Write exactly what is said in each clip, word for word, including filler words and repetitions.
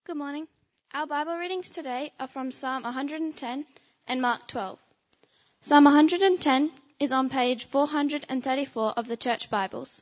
Good morning. Our Bible readings today are from Psalm one hundred ten and Mark twelve. Psalm one hundred ten is on page four hundred thirty-four of the Church Bibles.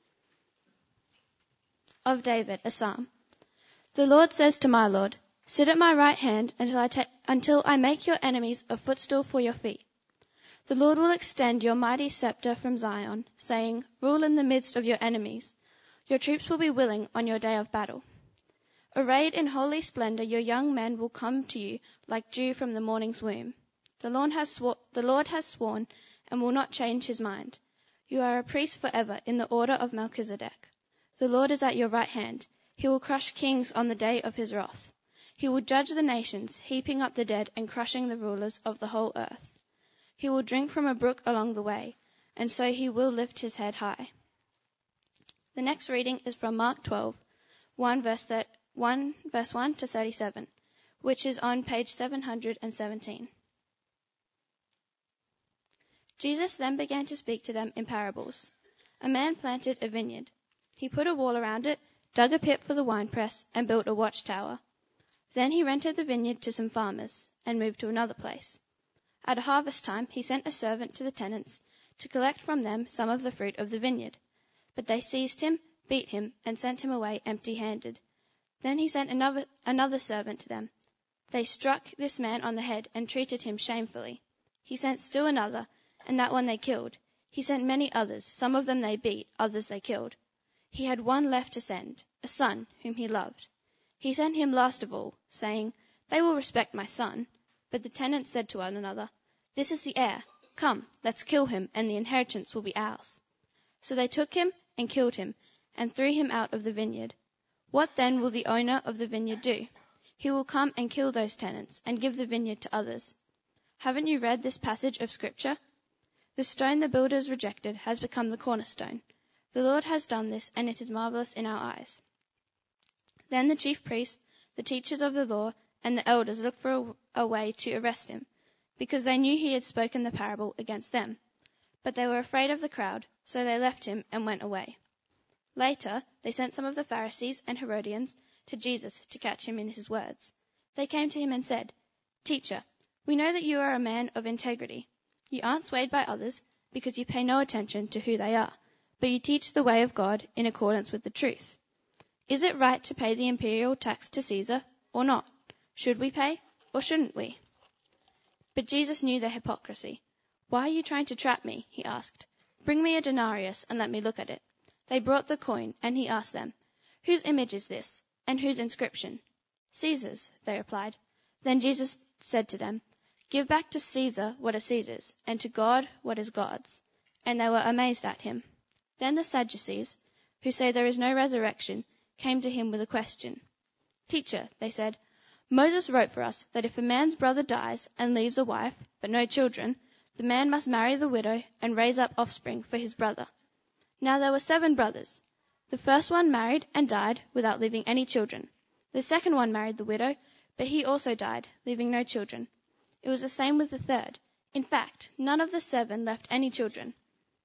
Of David, a psalm. The Lord says to my Lord, sit at my right hand until I, ta- until I make your enemies a footstool for your feet. The Lord will extend your mighty scepter from Zion, saying, rule in the midst of your enemies. Your troops will be willing on your day of battle. Arrayed in holy splendor, your young men will come to you like dew from the morning's womb. The Lord has, swor- the Lord has sworn and will not change his mind. You are a priest forever in the order of Melchizedek. The Lord is at your right hand. He will crush kings on the day of his wrath. He will judge the nations, heaping up the dead and crushing the rulers of the whole earth. He will drink from a brook along the way, and so he will lift his head high. The next reading is from Mark twelve, one verse thirty. one verse one to thirty-seven, which is on page seven hundred seventeen. Jesus then began to speak to them in parables. A man planted a vineyard. He put a wall around it, dug a pit for the winepress, and built a watchtower. Then he rented the vineyard to some farmers and moved to another place. At harvest time, he sent a servant to the tenants to collect from them some of the fruit of the vineyard. But they seized him, beat him, and sent him away empty-handed. Then he sent another, another servant to them. They struck this man on the head and treated him shamefully. He sent still another, and that one they killed. He sent many others. Some of them they beat, others they killed. He had one left to send, a son whom he loved. He sent him last of all, saying, they will respect my son. But the tenants said to one another, this is the heir. Come, let's kill him, and the inheritance will be ours. So they took him and killed him, and threw him out of the vineyard. What then will the owner of the vineyard do? He will come and kill those tenants and give the vineyard to others. Haven't you read this passage of Scripture? The stone the builders rejected has become the cornerstone. The Lord has done this, and it is marvelous in our eyes. Then the chief priests, the teachers of the law, and the elders looked for a, a way to arrest him, because they knew he had spoken the parable against them. But they were afraid of the crowd, so they left him and went away. Later, they sent some of the Pharisees and Herodians to Jesus to catch him in his words. They came to him and said, Teacher, we know that you are a man of integrity. You aren't swayed by others because you pay no attention to who they are, but you teach the way of God in accordance with the truth. Is it right to pay the imperial tax to Caesar or not? Should we pay or shouldn't we? But Jesus knew their hypocrisy. Why are you trying to trap me? He asked. Bring me a denarius and let me look at it. They brought the coin, and he asked them, whose image is this, and whose inscription? Caesar's, they replied. Then Jesus said to them, give back to Caesar what is Caesar's, and to God what is God's. And they were amazed at him. Then the Sadducees, who say there is no resurrection, came to him with a question. Teacher, they said, Moses wrote for us that if a man's brother dies and leaves a wife, but no children, the man must marry the widow and raise up offspring for his brother. Now there were seven brothers. The first one married and died without leaving any children. The second one married the widow, but he also died, leaving no children. It was the same with the third. In fact, none of the seven left any children.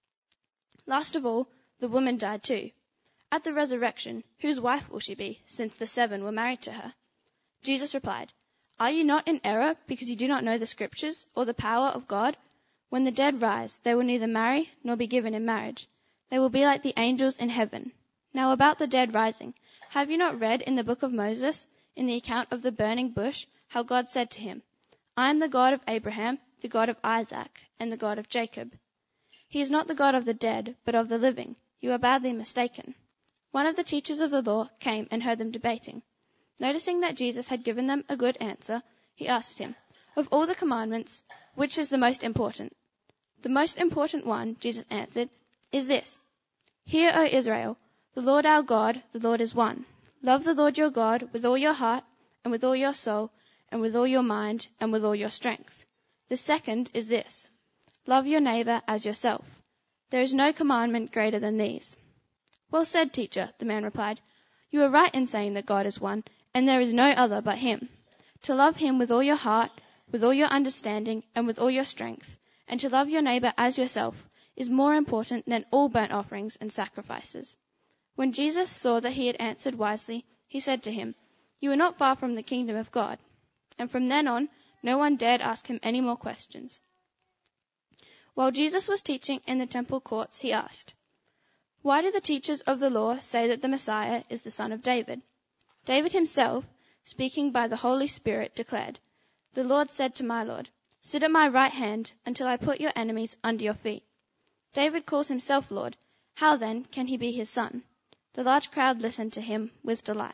Last of all, the woman died too. At the resurrection, whose wife will she be, since the seven were married to her? Jesus replied, Are you not in error because you do not know the Scriptures or the power of God? When the dead rise, they will neither marry nor be given in marriage. They will be like the angels in heaven. Now about the dead rising, have you not read in the book of Moses, in the account of the burning bush, how God said to him, I am the God of Abraham, the God of Isaac, and the God of Jacob. He is not the God of the dead, but of the living. You are badly mistaken. One of the teachers of the law came and heard them debating. Noticing that Jesus had given them a good answer, he asked him, Of all the commandments, which is the most important? The most important one, Jesus answered, is this. Hear, O Israel, the Lord our God, the Lord is one. Love the Lord your God with all your heart, and with all your soul, and with all your mind, and with all your strength. The second is this. Love your neighbor as yourself. There is no commandment greater than these. Well said, teacher, the man replied. You are right in saying that God is one, and there is no other but him. To love him with all your heart, with all your understanding, and with all your strength, and to love your neighbor as yourself, is more important than all burnt offerings and sacrifices. When Jesus saw that he had answered wisely, he said to him, You are not far from the kingdom of God." And from then on, no one dared ask him any more questions. While Jesus was teaching in the temple courts, he asked, "Why do the teachers of the law say that the Messiah is the son of David? David himself, speaking by the Holy Spirit, declared, 'The Lord said to my Lord, sit at my right hand until I put your enemies under your feet.' David calls himself Lord. How then can he be his son?" The large crowd listened to him with delight.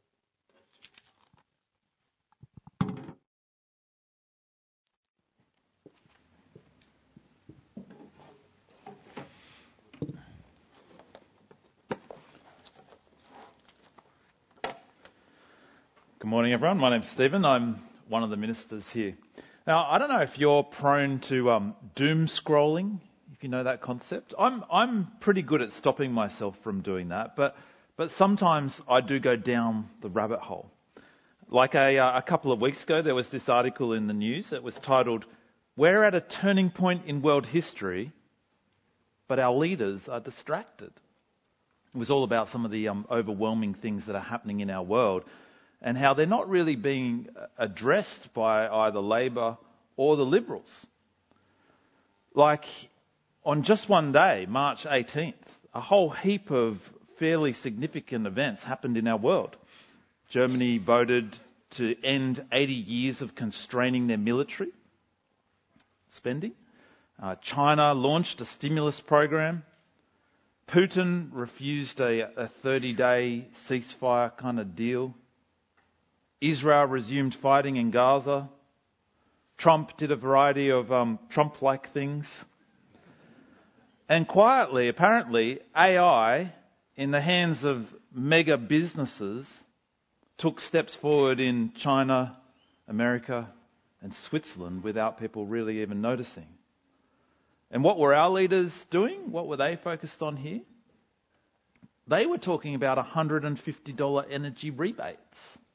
Good morning, everyone. My name's Stephen. I'm one of the ministers here. Now, I don't know if you're prone to um, doom scrolling, if you know that concept. I'm I'm pretty good at stopping myself from doing that, but but sometimes I do go down the rabbit hole. Like a, uh, a couple of weeks ago, there was this article in the news that was titled, "We're at a turning point in world history, but our leaders are distracted." It was all about some of the um, overwhelming things that are happening in our world, and how they're not really being addressed by either Labor or the Liberals. Like, on just one day, March eighteenth, a whole heap of fairly significant events happened in our world. Germany voted to end eighty years of constraining their military spending. Uh, China launched a stimulus program. Putin refused a, a thirty-day ceasefire kind of deal. Israel resumed fighting in Gaza. Trump did a variety of um, Trump-like things. And quietly, apparently, A I, in the hands of mega businesses, took steps forward in China, America, and Switzerland without people really even noticing. And what were our leaders doing? What were they focused on here? They were talking about one hundred fifty dollars energy rebates.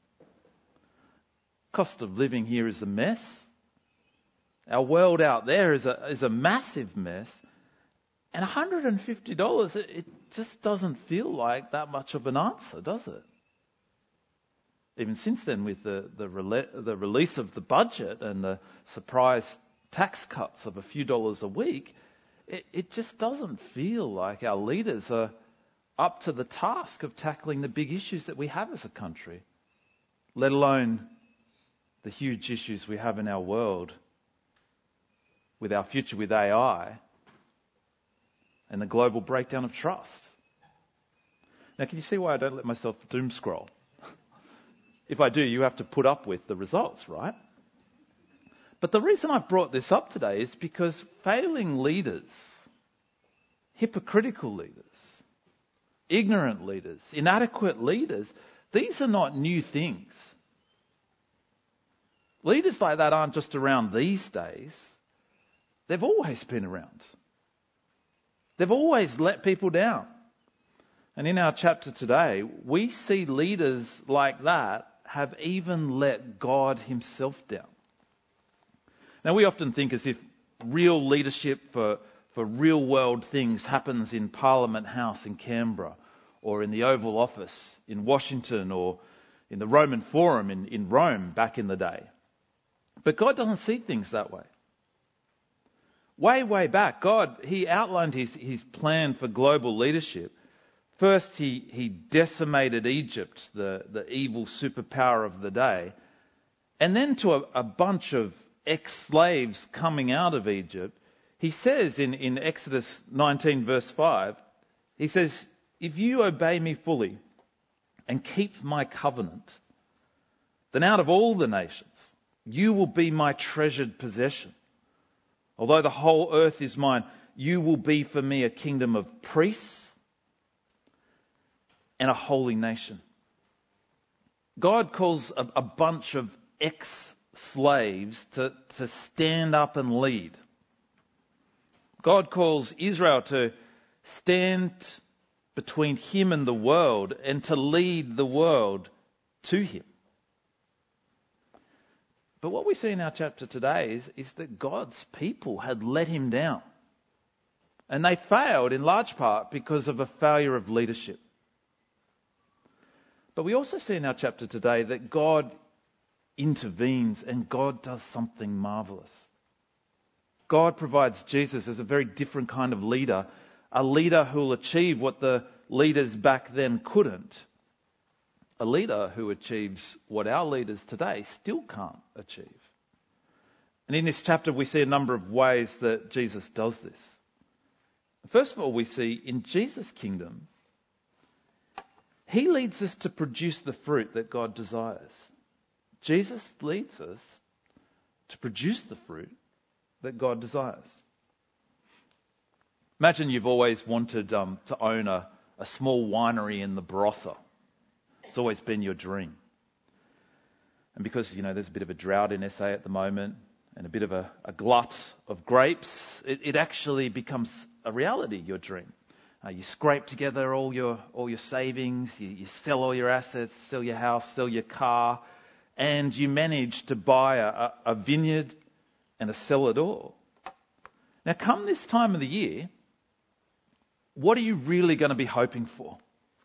Cost of living here is a mess. Our world out there is a is a massive mess. And one hundred fifty dollars, it, it just doesn't feel like that much of an answer, does it? Even since then, with the the, rele- the release of the budget and the surprise tax cuts of a few dollars a week, it, it just doesn't feel like our leaders are up to the task of tackling the big issues that we have as a country, let alone the huge issues we have in our world with our future with A I and the global breakdown of trust. Now, can you see why I don't let myself doom scroll? If I do, you have to put up with the results, right? But the reason I've brought this up today is because failing leaders, hypocritical leaders, ignorant leaders, inadequate leaders, these are not new things. Leaders like that aren't just around these days. They've always been around. They've always let people down. And in our chapter today, we see leaders like that have even let God himself down. Now, we often think as if real leadership for, for real world things happens in Parliament House in Canberra, or in the Oval Office in Washington, or in the Roman Forum in, in Rome back in the day. But God doesn't see things that way. Way, way back, God, he outlined his, his plan for global leadership. First, he, he decimated Egypt, the, the evil superpower of the day. And then to a, a bunch of ex-slaves coming out of Egypt, he says in, in Exodus nineteen verse five, he says, "If you obey me fully and keep my covenant, then out of all the nations, you will be my treasured possession. Although the whole earth is mine, you will be for me a kingdom of priests and a holy nation." God calls a, a bunch of ex-slaves to, to stand up and lead. God calls Israel to stand between him and the world and to lead the world to him. But what we see in our chapter today is, is that God's people had let him down. And they failed in large part because of a failure of leadership. But we also see in our chapter today that God intervenes and God does something marvelous. God provides Jesus as a very different kind of leader, a leader who will achieve what the leaders back then couldn't. A leader who achieves what our leaders today still can't achieve. And in this chapter we see a number of ways that Jesus does this. First of all, we see in Jesus' kingdom, he leads us to produce the fruit that God desires. Jesus leads us to produce the fruit that God desires. Imagine you've always wanted um, to own a, a small winery in the Barossa. It's always been your dream. And because, you know, there's a bit of a drought in S A at the moment and a bit of a, a glut of grapes, it, it actually becomes a reality, your dream. Uh, you scrape together all your all your savings, you, you sell all your assets, sell your house, sell your car, and you manage to buy a, a vineyard and a cellar door. Now, come this time of the year, what are you really going to be hoping for?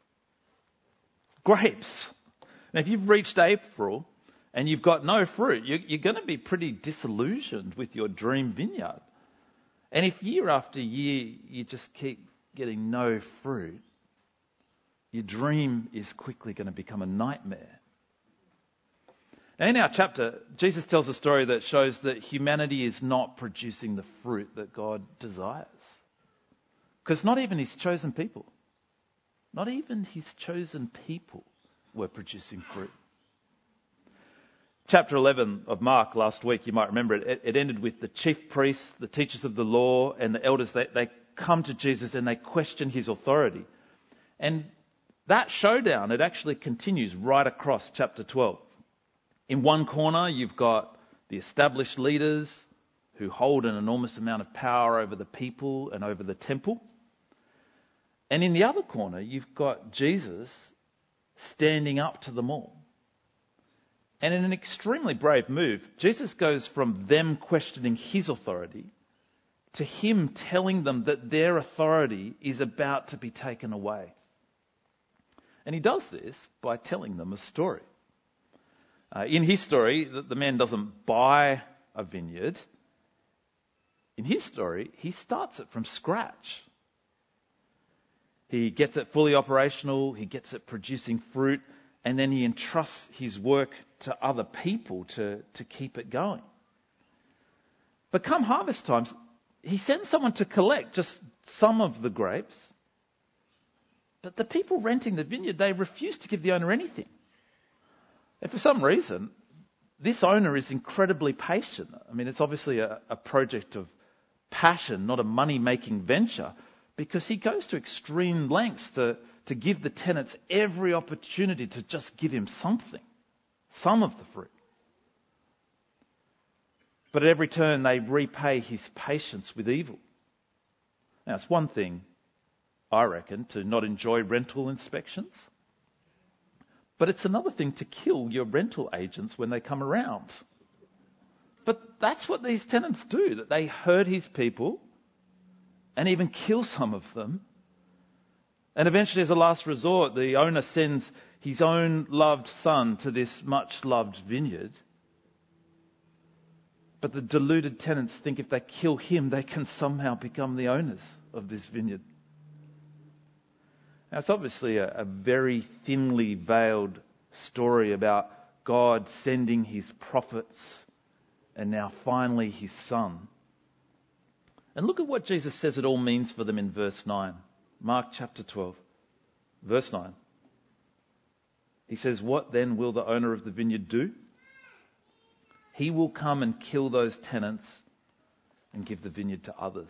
Grapes. Now, if you've reached April and you've got no fruit, you're, you're going to be pretty disillusioned with your dream vineyard. And if year after year you just keep getting no fruit, your dream is quickly going to become a nightmare. Now, in our chapter, Jesus tells a story that shows that humanity is not producing the fruit that God desires. Because not even his chosen people, not even his chosen people were producing fruit. Chapter eleven of Mark last week, you might remember it, it ended with the chief priests, the teachers of the law, and the elders. They, they come to Jesus and they question his authority. And that showdown, it actually continues right across chapter twelve. In one corner, you've got the established leaders who hold an enormous amount of power over the people and over the temple. And in the other corner, you've got Jesus standing up to them all. And in an extremely brave move, Jesus goes from them questioning his authority to him telling them that their authority is about to be taken away. And he does this by telling them a story. Uh, in his story, the, the man doesn't buy a vineyard. In his story, he starts it from scratch. He gets it fully operational, he gets it producing fruit, and then he entrusts his work to other people to, to keep it going. But come harvest times, he sends someone to collect just some of the grapes. But the people renting the vineyard, they refuse to give the owner anything. And for some reason, this owner is incredibly patient. I mean, it's obviously a, a project of passion, not a money-making venture, because he goes to extreme lengths to, to give the tenants every opportunity to just give him something, some of the fruit. But at every turn, they repay his patience with evil. Now, it's one thing, I reckon, to not enjoy rental inspections. But it's another thing to kill your rental agents when they come around. But that's what these tenants do, that they hurt his people and even kill some of them. And eventually, as a last resort, the owner sends his own loved son to this much loved vineyard. But the deluded tenants think if they kill him, they can somehow become the owners of this vineyard. Now, it's obviously a, a very thinly veiled story about God sending his prophets and now finally his son. And look at what Jesus says it all means for them in verse nine. Mark chapter twelve, verse nine. He says, "What then will the owner of the vineyard do? He will come and kill those tenants and give the vineyard to others."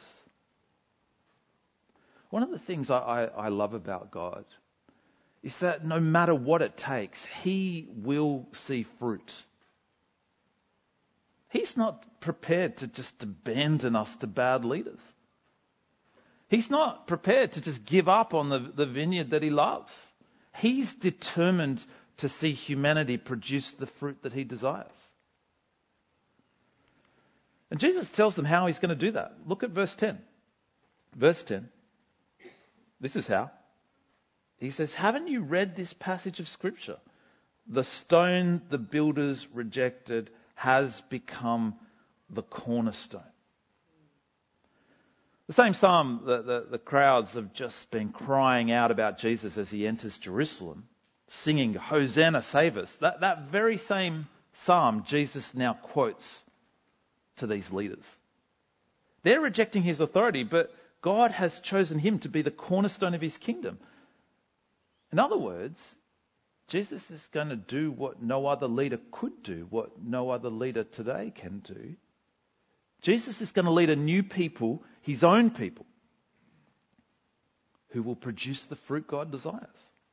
One of the things I, I, I love about God is that no matter what it takes, he will see fruit. He's not prepared to just abandon us to bad leaders. He's not prepared to just give up on the, the vineyard that he loves. He's determined to see humanity produce the fruit that he desires. And Jesus tells them how he's going to do that. Look at verse ten. Verse ten. This is how. He says, haven't you read this passage of Scripture? The stone the builders rejected has become the cornerstone. The same psalm, the, the, the crowds have just been crying out about Jesus as he enters Jerusalem, singing, Hosanna, save us. That, that very same psalm Jesus now quotes to these leaders. They're rejecting his authority, but God has chosen him to be the cornerstone of his kingdom. In other words, Jesus is going to do what no other leader could do, what no other leader today can do. Jesus is going to lead a new people, his own people, who will produce the fruit God desires.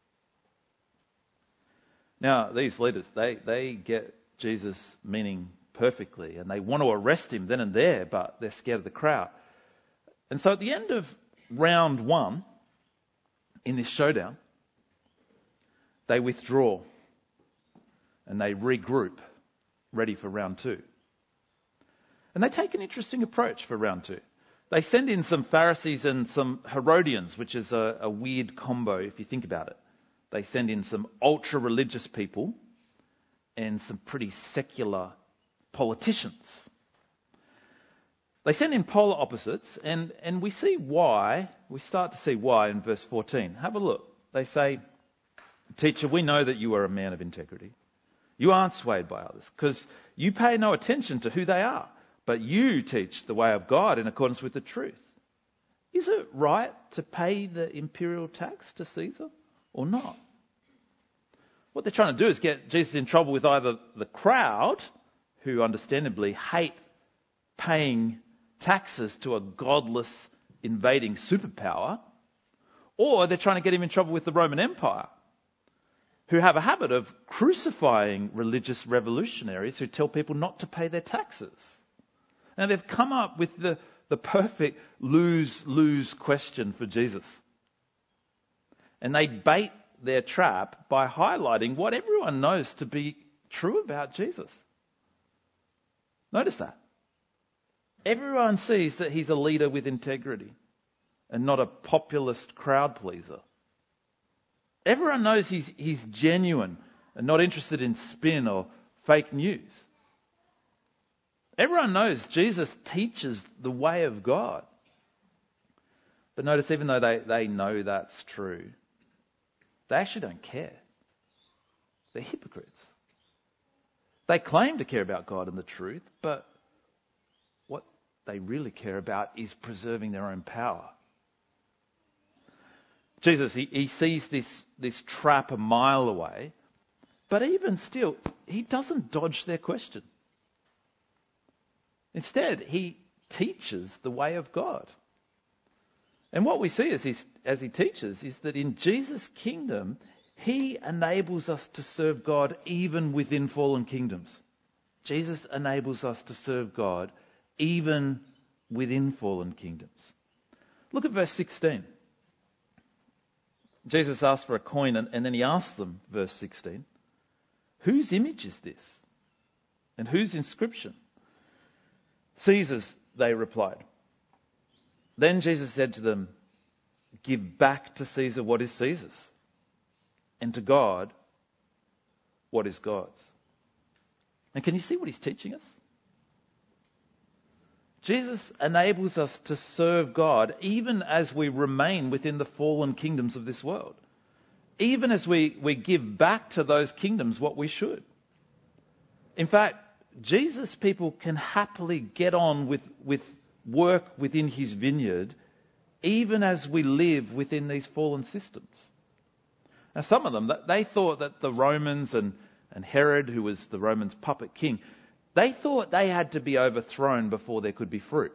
Now, these leaders, they, they get Jesus' meaning perfectly, and they want to arrest him then and there, but they're scared of the crowd. And so at the end of round one, in this showdown, they withdraw and they regroup, ready for round two. And they take an interesting approach for round two. They send in some Pharisees and some Herodians, which is a, a weird combo if you think about it. They send in some ultra-religious people and some pretty secular politicians. They send in polar opposites, and, and we see why. We start to see why in verse fourteen. Have a look. They say, Teacher, we know that you are a man of integrity. You aren't swayed by others because you pay no attention to who they are, but you teach the way of God in accordance with the truth. Is it right to pay the imperial tax to Caesar or not? What they're trying to do is get Jesus in trouble with either the crowd, who understandably hate paying taxes to a godless invading superpower, or they're trying to get him in trouble with the Roman Empire, who have a habit of crucifying religious revolutionaries who tell people not to pay their taxes. Now they've come up with the, the perfect lose-lose question for Jesus. And they bait their trap by highlighting what everyone knows to be true about Jesus. Notice that. Everyone sees that he's a leader with integrity and not a populist crowd pleaser. Everyone knows he's, he's genuine and not interested in spin or fake news. Everyone knows Jesus teaches the way of God. But notice, even though they, they know that's true, they actually don't care. They're hypocrites. They claim to care about God and the truth, but what they really care about is preserving their own power. Jesus, he, he sees this, this trap a mile away, but even still, he doesn't dodge their question. Instead, he teaches the way of God. And what we see as he, as he teaches is that in Jesus' kingdom, he enables us to serve God even within fallen kingdoms. Jesus enables us to serve God even within fallen kingdoms. Look at verse sixteen. Jesus asked for a coin, and, and then he asked them, verse sixteen, whose image is this? And whose inscription? Caesar's, they replied. Then Jesus said to them, give back to Caesar what is Caesar's, and to God what is God's. And can you see what he's teaching us? Jesus enables us to serve God even as we remain within the fallen kingdoms of this world. Even as we, we give back to those kingdoms what we should. In fact, Jesus' people can happily get on with, with work within his vineyard even as we live within these fallen systems. Now some of them, they thought that the Romans and, and Herod, who was the Romans' puppet king, they thought they had to be overthrown before there could be fruit.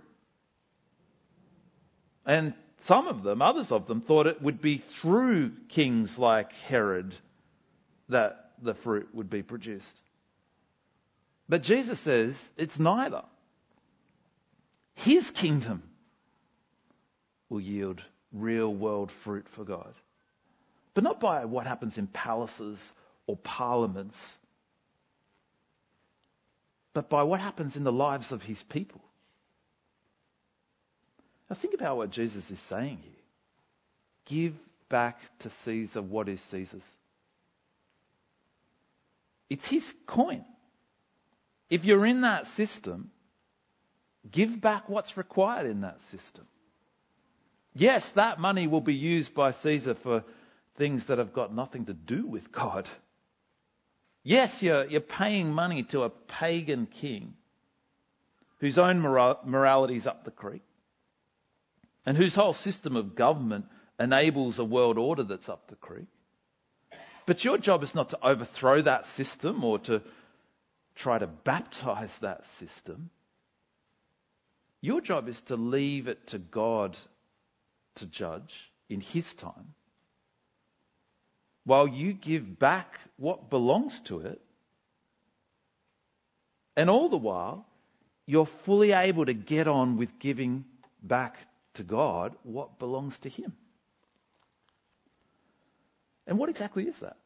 And some of them, others of them, thought it would be through kings like Herod that the fruit would be produced. But Jesus says it's neither. His kingdom will yield real world fruit for God. But not by what happens in palaces or parliaments, but by what happens in the lives of his people. Now think about what Jesus is saying here. Give back to Caesar what is Caesar's. It's his coin. If you're in that system, give back what's required in that system. Yes, that money will be used by Caesar for things that have got nothing to do with God. Yes, you're, you're paying money to a pagan king whose own moral, morality's up the creek and whose whole system of government enables a world order that's up the creek. But your job is not to overthrow that system or to try to baptize that system. Your job is to leave it to God to judge in his time, while you give back what belongs to it, and all the while you're fully able to get on with giving back to God what belongs to him. And what exactly is that?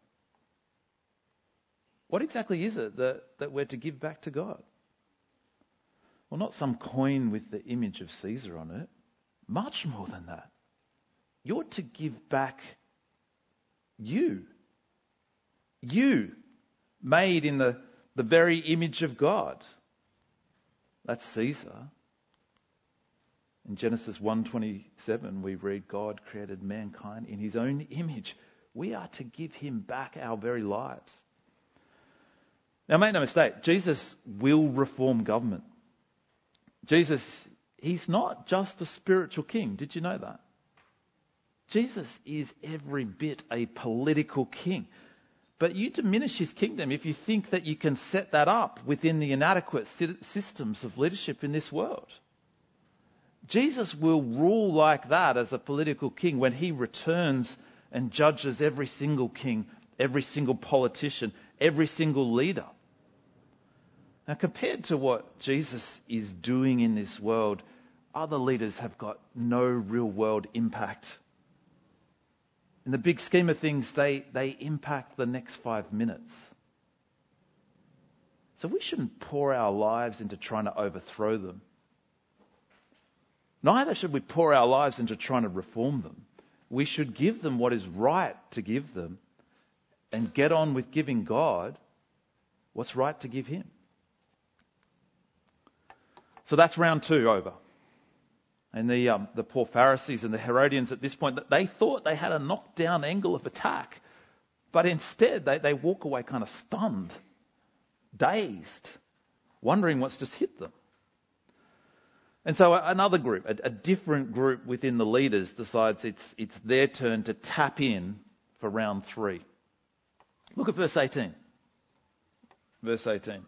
What exactly is it that, that we're to give back to God? Well, not some coin with the image of Caesar on it. Much more than that. You're to give back you. You, made in the, the very image of God. That's Caesar. In Genesis one twenty-seven, we read God created mankind in his own image. We are to give him back our very lives. Now, make no mistake, Jesus will reform government. Jesus, he's not just a spiritual king. Did you know that? Jesus is every bit a political king. But you diminish his kingdom if you think that you can set that up within the inadequate systems of leadership in this world. Jesus will rule like that as a political king when he returns and judges every single king, every single politician, every single leader. Now, compared to what Jesus is doing in this world, other leaders have got no real world impact. In the big scheme of things, they, they impact the next five minutes. So we shouldn't pour our lives into trying to overthrow them. Neither should we pour our lives into trying to reform them. We should give them what is right to give them and get on with giving God what's right to give him. So that's round two over. And the um, the poor Pharisees and the Herodians at this point, they thought they had a knockdown angle of attack. But instead, they, they walk away kind of stunned, dazed, wondering what's just hit them. And so another group, a, a different group within the leaders, decides it's it's their turn to tap in for round three. Look at verse eighteen. Verse eighteen.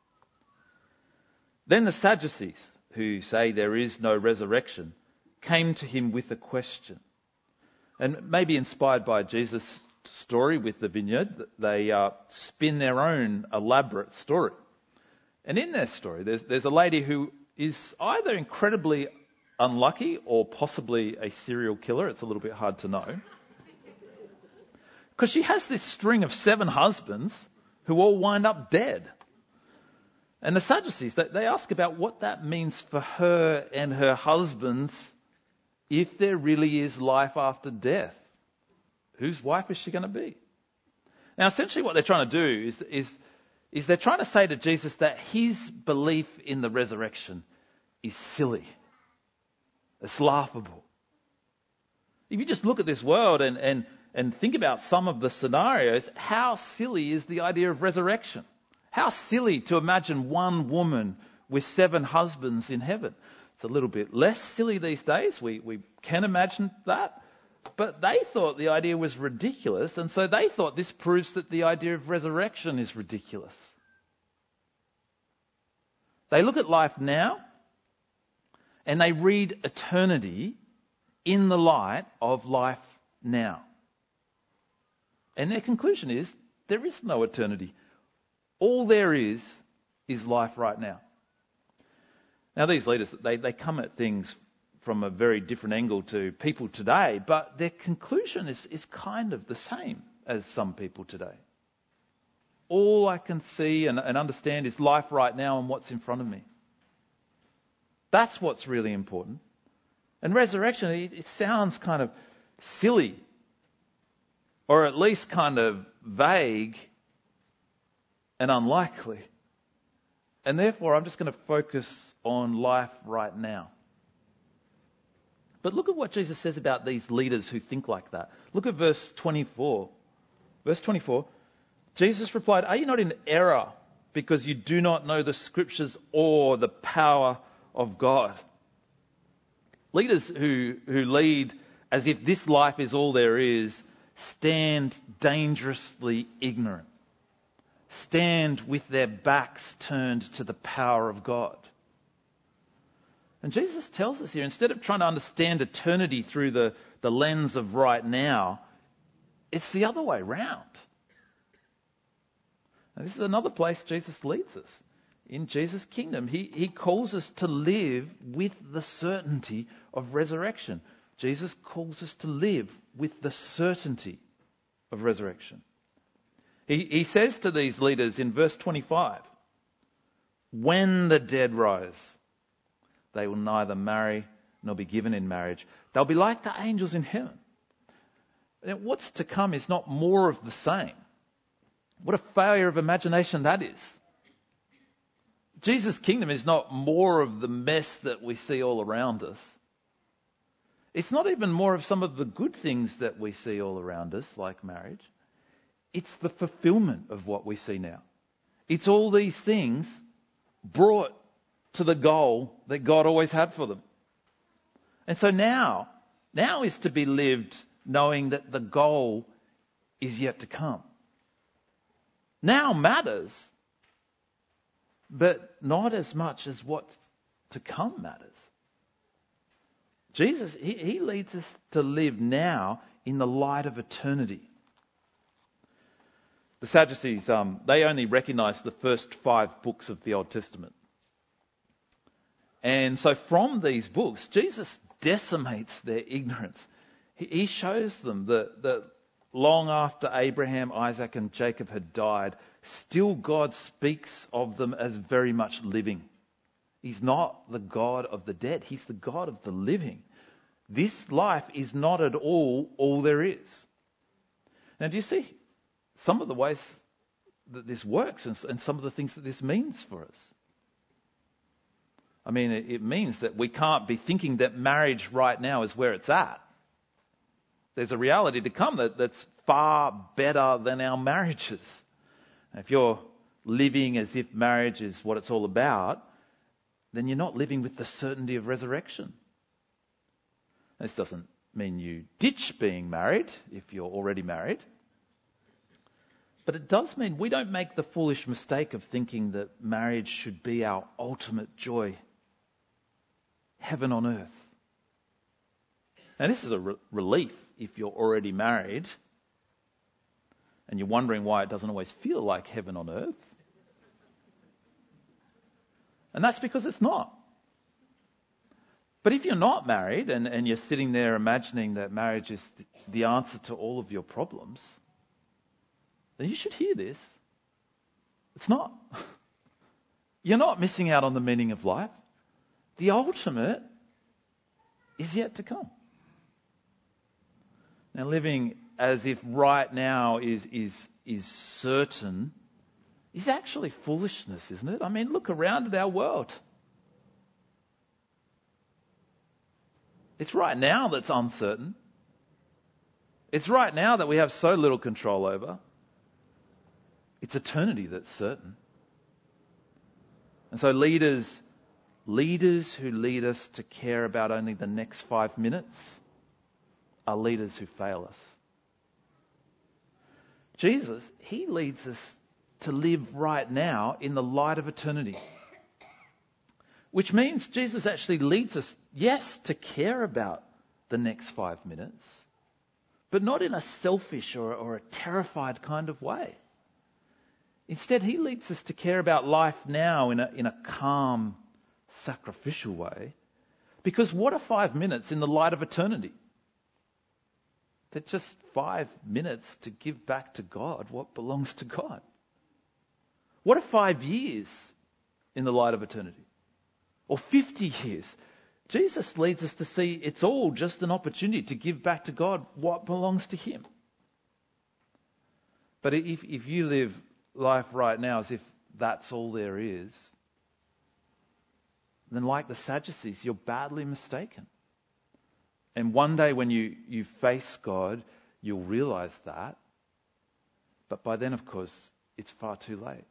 Then the Sadducees, who say there is no resurrection, came to him with a question. And maybe inspired by Jesus' story with the vineyard, they uh, spin their own elaborate story. And in their story, there's, there's a lady who is either incredibly unlucky or possibly a serial killer. It's a little bit hard to know. Because she has this string of seven husbands who all wind up dead. And the Sadducees, they ask about what that means for her and her husbands if there really is life after death. Whose wife is she going to be? Now, essentially what they're trying to do is, is, is they're trying to say to Jesus that his belief in the resurrection is silly. It's laughable. If you just look at this world and, and, and think about some of the scenarios, how silly is the idea of resurrection? How silly to imagine one woman with seven husbands in heaven. It's a little bit less silly these days. We, we can imagine that. But they thought the idea was ridiculous, and so they thought this proves that the idea of resurrection is ridiculous. They look at life now, and they read eternity in the light of life now. And their conclusion is, there is no eternity. All there is, is life right now. Now these leaders, they, they come at things from a very different angle to people today, but their conclusion is, is kind of the same as some people today. All I can see and, and understand is life right now and what's in front of me. That's what's really important. And resurrection, it, it sounds kind of silly or at least kind of vague and unlikely. And therefore, I'm just going to focus on life right now. But look at what Jesus says about these leaders who think like that. Look at verse twenty-four. Verse twenty-four, Jesus replied, "Are you not in error because you do not know the scriptures or the power of God?" Leaders who, who lead as if this life is all there is stand dangerously ignorant. Stand with their backs turned to the power of God. And Jesus tells us here, instead of trying to understand eternity through the, the lens of right now, it's the other way round. And this is another place Jesus leads us. In Jesus' kingdom, he, he calls us to live with the certainty of resurrection. Jesus calls us to live with the certainty of resurrection. He, he says to these leaders in verse twenty-five, "When the dead rise, they will neither marry nor be given in marriage. They'll be like the angels in heaven." And what's to come is not more of the same. What a failure of imagination that is. Jesus' kingdom is not more of the mess that we see all around us. It's not even more of some of the good things that we see all around us, like marriage. It's the fulfillment of what we see now. It's all these things brought to the goal that God always had for them. And so now, now is to be lived knowing that the goal is yet to come. Now matters, but not as much as what's to come matters. Jesus, he, he leads us to live now in the light of eternity. The Sadducees, um, they only recognized the first five books of the Old Testament. And so from these books, Jesus decimates their ignorance. He, he shows them that, that long after Abraham, Isaac and Jacob had died, still God speaks of them as very much living. He's not the God of the dead. He's the God of the living. This life is not at all all there is. Now, do you see some of the ways that this works and, and some of the things that this means for us? I mean, it, it means that we can't be thinking that marriage right now is where it's at. There's a reality to come that, that's far better than our marriages. If you're living as if marriage is what it's all about, then you're not living with the certainty of resurrection. This doesn't mean you ditch being married if you're already married. But it does mean we don't make the foolish mistake of thinking that marriage should be our ultimate joy. Heaven on earth. And this is a re- relief if you're already married and you're wondering why it doesn't always feel like heaven on earth. And that's because it's not. But if you're not married and, and you're sitting there imagining that marriage is the, the answer to all of your problems, then you should hear this. It's not. You're not missing out on the meaning of life. The ultimate is yet to come. Now, living as if right now is, is, is certain is actually foolishness, isn't it? I mean, look around at our world. It's right now that's uncertain. It's right now that we have so little control over. It's eternity that's certain. And so leaders, leaders who lead us to care about only the next five minutes are leaders who fail us. Jesus, he leads us to live right now in the light of eternity. Which means Jesus actually leads us, yes, to care about the next five minutes, but not in a selfish or, or a terrified kind of way. Instead, he leads us to care about life now in a, in a calm, sacrificial way. Because what are five minutes in the light of eternity? They're just five minutes to give back to God what belongs to God. What are five years in the light of eternity? Or fifty years? Jesus leads us to see it's all just an opportunity to give back to God what belongs to him. But if, if you live life right now as if that's all there is, then like the Sadducees, you're badly mistaken. And one day when you, you face God, you'll realize that. But by then, of course, it's far too late.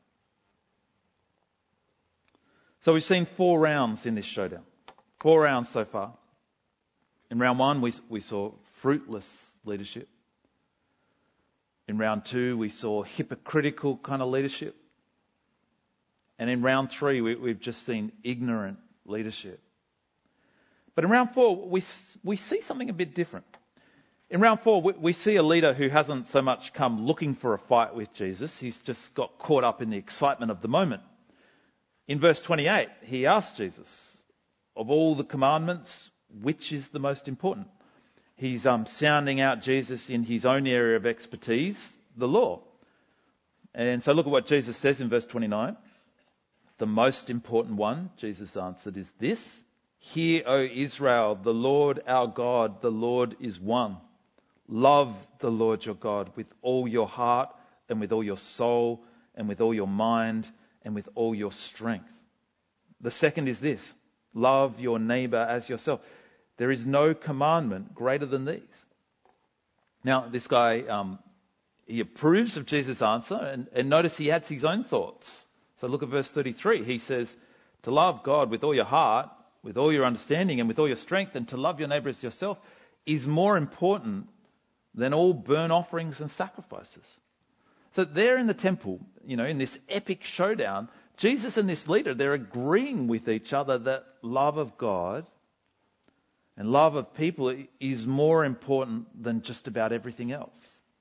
So we've seen four rounds in this showdown. Four rounds so far. In round one, we, we saw fruitless leadership. In round two, we saw hypocritical kind of leadership. And in round three, we, we've just seen ignorant leadership. But in round four, we we see something a bit different. In round four, we, we see a leader who hasn't so much come looking for a fight with Jesus. He's just got caught up in the excitement of the moment. In verse twenty-eight, he asked Jesus, of all the commandments, which is the most important? He's um, sounding out Jesus in his own area of expertise, the law. And so look at what Jesus says in verse twenty-nine. The most important one, Jesus answered, is this. Hear, O Israel, the Lord our God, the Lord is one. Love the Lord your God with all your heart and with all your soul and with all your mind and with all your strength. The second is this. Love your neighbor as yourself. There is no commandment greater than these. Now, this guy, um, he approves of Jesus' answer, and, and notice he adds his own thoughts. So look at verse thirty-three. He says, to love God with all your heart, with all your understanding and with all your strength, and to love your neighbor as yourself is more important than all burnt offerings and sacrifices. So there in the temple, you know, in this epic showdown, Jesus and this leader, they're agreeing with each other that love of God and love of people is more important than just about everything else.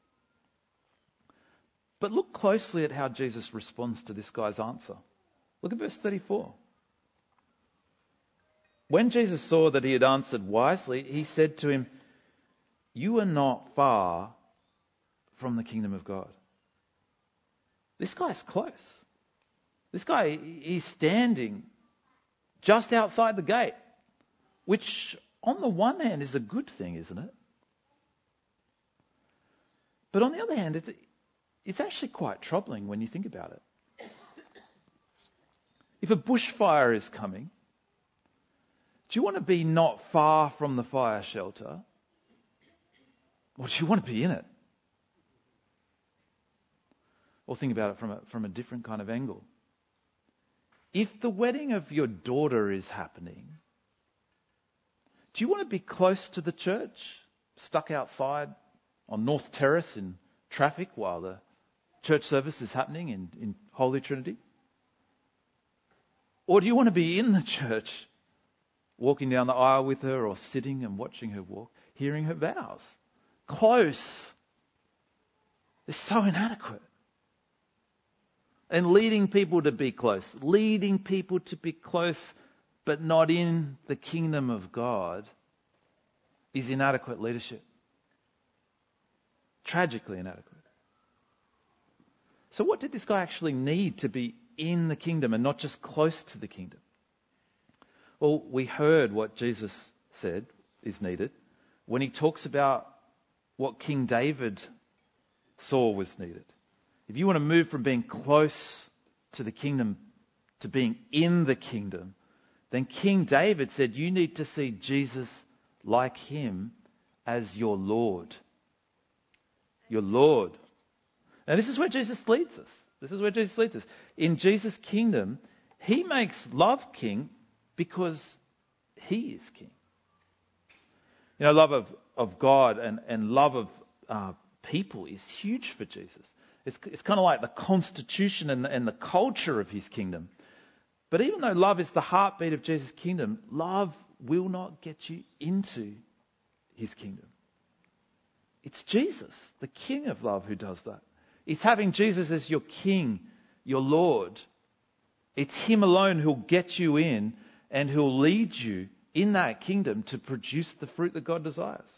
But look closely at how Jesus responds to this guy's answer. Look at verse thirty-four. When Jesus saw that he had answered wisely, he said to him, you are not far from the kingdom of God. This guy's close. This guy, he's standing just outside the gate, which on the one hand is a good thing, isn't it? But on the other hand, it's, it's actually quite troubling when you think about it. If a bushfire is coming, do you want to be not far from the fire shelter? Or do you want to be in it? Or think about it from a, from a different kind of angle. If the wedding of your daughter is happening, do you want to be close to the church, stuck outside on North Terrace in traffic while the church service is happening in, in Holy Trinity? Or do you want to be in the church, walking down the aisle with her or sitting and watching her walk, hearing her vows? Close. They're so inadequate. And leading people to be close, leading people to be close but not in the kingdom of God is inadequate leadership. Tragically inadequate. So what did this guy actually need to be in the kingdom and not just close to the kingdom? Well, we heard what Jesus said is needed when he talks about what King David saw was needed. If you want to move from being close to the kingdom to being in the kingdom, then King David said you need to see Jesus like him as your Lord. Your Lord. Now this is where Jesus leads us. This is where Jesus leads us. In Jesus' kingdom, he makes love king because he is king. You know, love of, of God and, and love of uh, people is huge for Jesus. It's, it's kind of like the constitution and the, and the culture of his kingdom. But even though love is the heartbeat of Jesus' kingdom, love will not get you into his kingdom. It's Jesus, the King of love, who does that. It's having Jesus as your King, your Lord. It's him alone who'll get you in and who'll lead you in that kingdom to produce the fruit that God desires.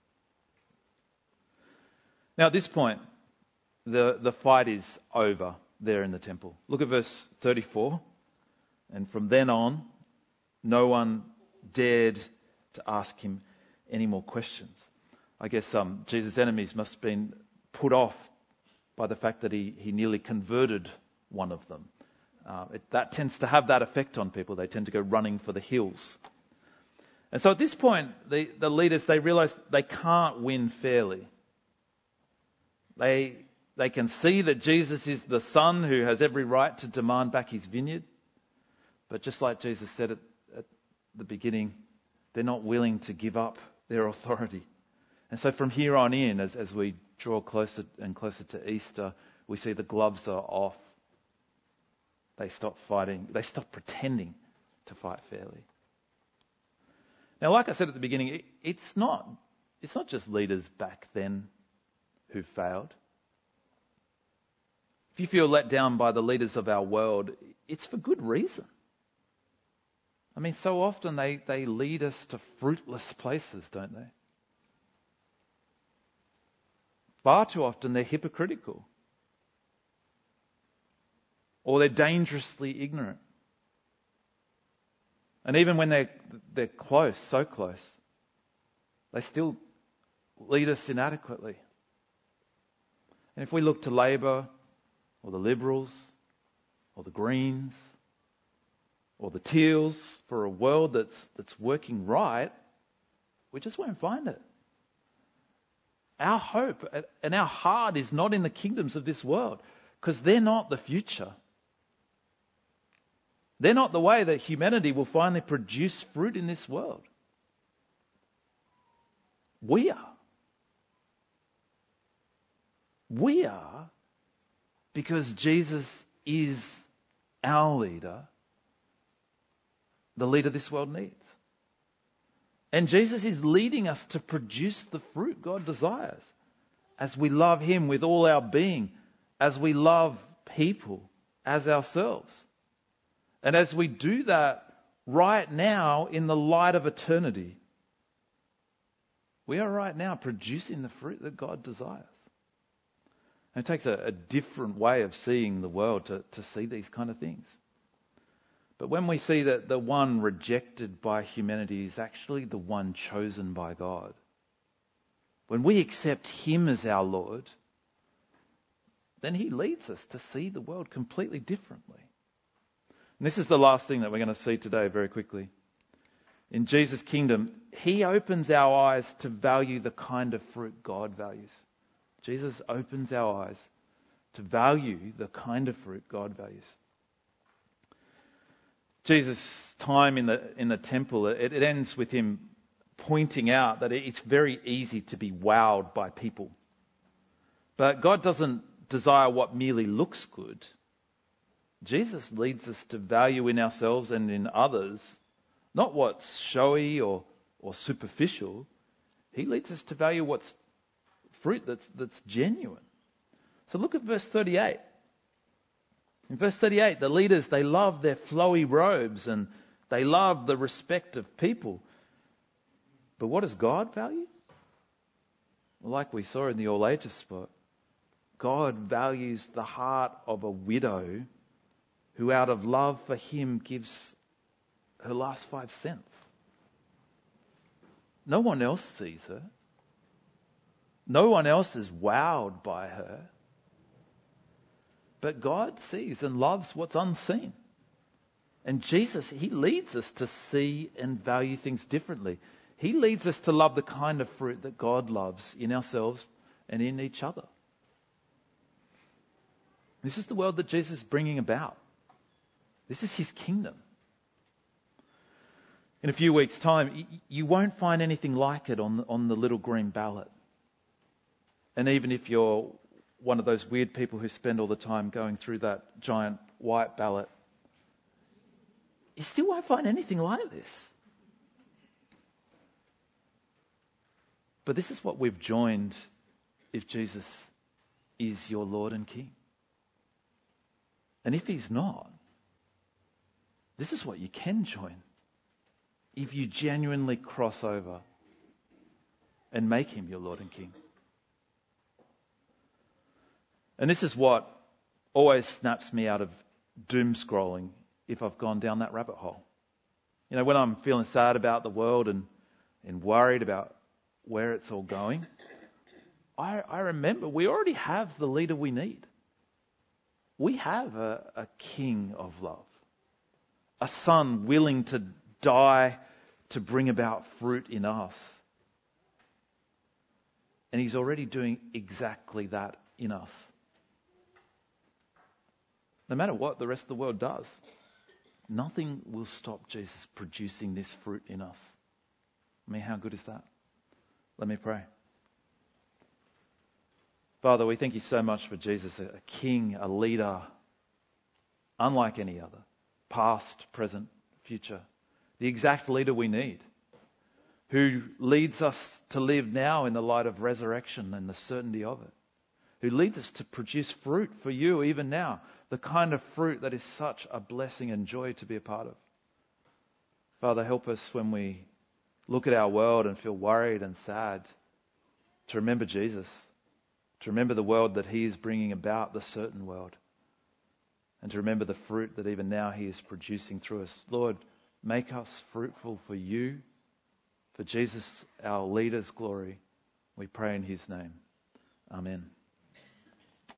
Now at this point, the, the fight is over there in the temple. Look at verse thirty-four. And from then on, no one dared to ask him any more questions. I guess um, Jesus' enemies must have been put off by the fact that he, he nearly converted one of them. Uh, it, that tends to have that effect on people. They tend to go running for the hills. And so at this point, the, the leaders, they realize they can't win fairly. They, they can see that Jesus is the son who has every right to demand back his vineyard. But just like Jesus said at, at the beginning, they're not willing to give up their authority. And so from here on in, as, as we draw closer and closer to Easter, we see the gloves are off. They stop fighting. They stop pretending to fight fairly. Now, like I said at the beginning, it, it's not it's not just leaders back then who failed. If you feel let down by the leaders of our world, it's for good reason. I mean, so often they, they lead us to fruitless places, don't they? Far too often they're hypocritical. Or they're dangerously ignorant. And even when they're, they're close, so close, they still lead us inadequately. And if we look to Labor, or the Liberals, or the Greens, or the Teals for a world that's that's working right, we just won't find it. Our hope and our heart is not in the kingdoms of this world, because they're not the future. They're not the way that humanity will finally produce fruit in this world. We are. We are, because Jesus is our leader, the leader this world needs. And Jesus is leading us to produce the fruit God desires as we love him with all our being, as we love people as ourselves. And as we do that right now in the light of eternity, we are right now producing the fruit that God desires. And it takes a, a different way of seeing the world to, to see these kind of things. But when we see that the one rejected by humanity is actually the one chosen by God, when we accept him as our Lord, then he leads us to see the world completely differently. And this is the last thing that we're going to see today very quickly. In Jesus' kingdom, he opens our eyes to value the kind of fruit God values. Jesus opens our eyes to value the kind of fruit God values. Jesus' time in the in the temple, it, it ends with him pointing out that it's very easy to be wowed by people. But God doesn't desire what merely looks good. Jesus leads us to value in ourselves and in others not what's showy or, or superficial. He leads us to value what's fruit that's that's genuine. So look at verse thirty-eight. In verse thirty-eight, the leaders, they love their flowy robes and they love the respect of people. But what does God value? Well, like we saw in the All Ages spot, God values the heart of a widow who out of love for him gives her last five cents. No one else sees her. No one else is wowed by her. But God sees and loves what's unseen. And Jesus, he leads us to see and value things differently. He leads us to love the kind of fruit that God loves in ourselves and in each other. This is the world that Jesus is bringing about. This is his kingdom. In a few weeks' time, you won't find anything like it on the, on the little green ballot. And even if you're one of those weird people who spend all the time going through that giant white ballot, you still won't find anything like this. But this is what we've joined if Jesus is your Lord and King. And if he's not, this is what you can join if you genuinely cross over and make him your Lord and King. And this is what always snaps me out of doom scrolling if I've gone down that rabbit hole. You know, when I'm feeling sad about the world and, and worried about where it's all going, I, I remember we already have the leader we need. We have a, a king of love, a son willing to die to bring about fruit in us. And he's already doing exactly that in us. No matter what the rest of the world does, nothing will stop Jesus producing this fruit in us. I mean, how good is that? Let me pray. Father, we thank you so much for Jesus, a king, a leader, unlike any other, past, present, future, the exact leader we need, who leads us to live now in the light of resurrection and the certainty of it, who leads us to produce fruit for you even now, the kind of fruit that is such a blessing and joy to be a part of. Father, help us when we look at our world and feel worried and sad to remember Jesus, to remember the world that he is bringing about, the certain world, and to remember the fruit that even now he is producing through us. Lord, make us fruitful for you, for Jesus, our leader's glory. We pray in his name. Amen.